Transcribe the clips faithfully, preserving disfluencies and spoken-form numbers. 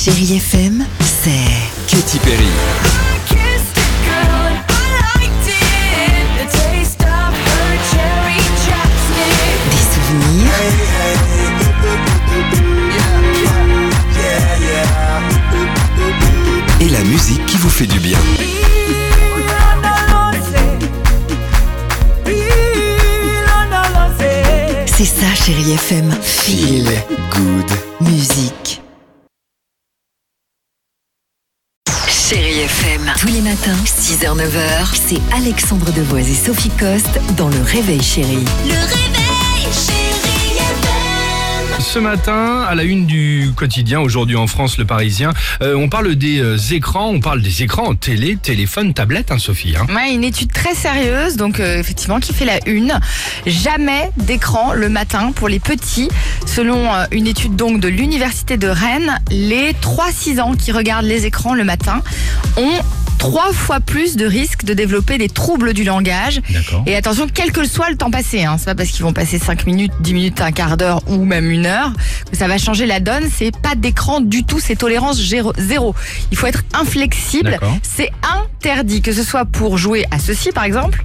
Chérie F M, c'est Katy Perry. des souvenirs, Et la musique qui vous fait du bien. c'est ça Chérie F M. Feel good. Musique. Chérie F M, tous les matins, six heures neuf heures, c'est Alexandre Devoise et Sophie Coste dans Le Réveil Chérie. Le réveil, chérie F M. Ce matin, à la une du quotidien, aujourd'hui en France, Le Parisien, euh, on parle des euh, écrans, on parle des écrans télé, téléphone, tablette, hein, Sophie. Hein. Ouais, une étude très sérieuse, donc euh, effectivement, qui fait la une. Jamais d'écran le matin pour les petits. Selon euh, une étude donc de l'université de Rennes, les trois six ans qui regardent les écrans le matin ont trois fois plus de risques de développer des troubles du langage. D'accord. Et attention, quel que soit le temps passé, hein, c'est pas parce qu'ils vont passer cinq minutes, dix minutes, un quart d'heure ou même une heure que ça va changer la donne. C'est pas d'écran du tout, c'est tolérance géro- zéro. Il faut être inflexible. D'accord. C'est interdit, que ce soit pour jouer à ceci par exemple.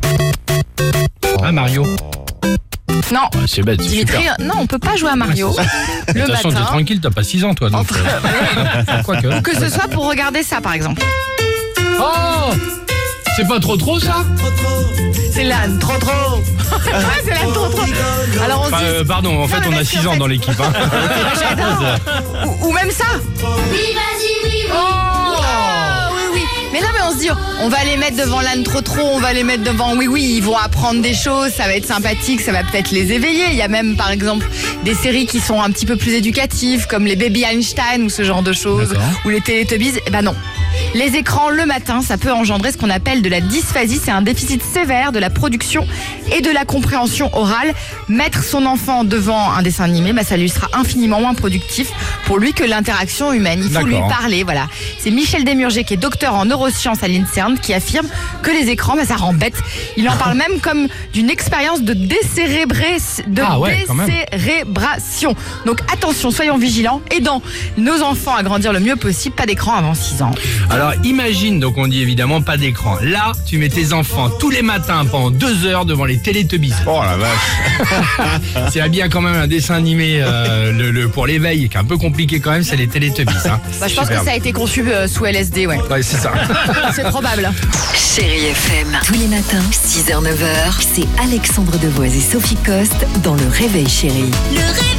Ah, Mario. Non. Ouais, c'est bête, c'est Dimitri, super. non, on peut pas jouer à Mario. De Le toute façon, t'es matin. tranquille, t'as pas six ans, toi. Donc, Entre- euh, quoique. Ou que ce soit pour regarder ça par exemple. Oh, c'est pas trop trop, ça C'est l'âne, trop trop. Ouais, c'est l'âne, trop trop. Alors on se Enfin, dit. euh, Pardon, en fait, mais on a parce six qu'en ans fait- dans l'équipe. Hein. J'adore. Ou, ou même ça. Oui, vas-y, oui, oui. Oh, oui, oui. Mais non, mais on se dit, on va les mettre devant l'âne trop trop, on va les mettre devant oui, oui, ils vont apprendre des choses, ça va être sympathique, ça va peut-être les éveiller. Il y a même, par exemple, des séries qui sont un petit peu plus éducatives, comme les Baby Einstein ou ce genre de choses, D'accord. ou les Teletubbies. Eh ben non. Les écrans le matin, ça peut engendrer ce qu'on appelle de la dysphasie. C'est un déficit sévère de la production et de la compréhension orale. Mettre son enfant devant un dessin animé, bah, ça lui sera infiniment moins productif pour lui que l'interaction humaine. Il faut lui D'accord. parler, voilà. C'est Michel Desmurger, qui est docteur en neurosciences à l'INSERM, qui affirme que les écrans, bah, ça rend bête. Il en parle même comme d'une expérience de décérébré, de Ah ouais, quand même. décérébration. Donc attention, soyons vigilants, aidant nos enfants à grandir le mieux possible. Pas d'écran avant six ans. Alors, imagine, donc on dit évidemment pas d'écran. Là, tu mets tes enfants tous les matins pendant deux heures devant les Télétubbies. Oh la vache. C'est bien quand même un dessin animé euh, le, le- pour l'éveil, qui est un peu compliqué quand même, c'est les Télétubbies. Hein. Bah, je pense Superbe. que ça a été conçu euh, sous L S D, ouais. Ouais, c'est ça. C'est probable. Chérie F M, tous les matins, six heures neuf heures, c'est Alexandre Devoise et Sophie Coste dans Le Réveil Chérie. Le réveil.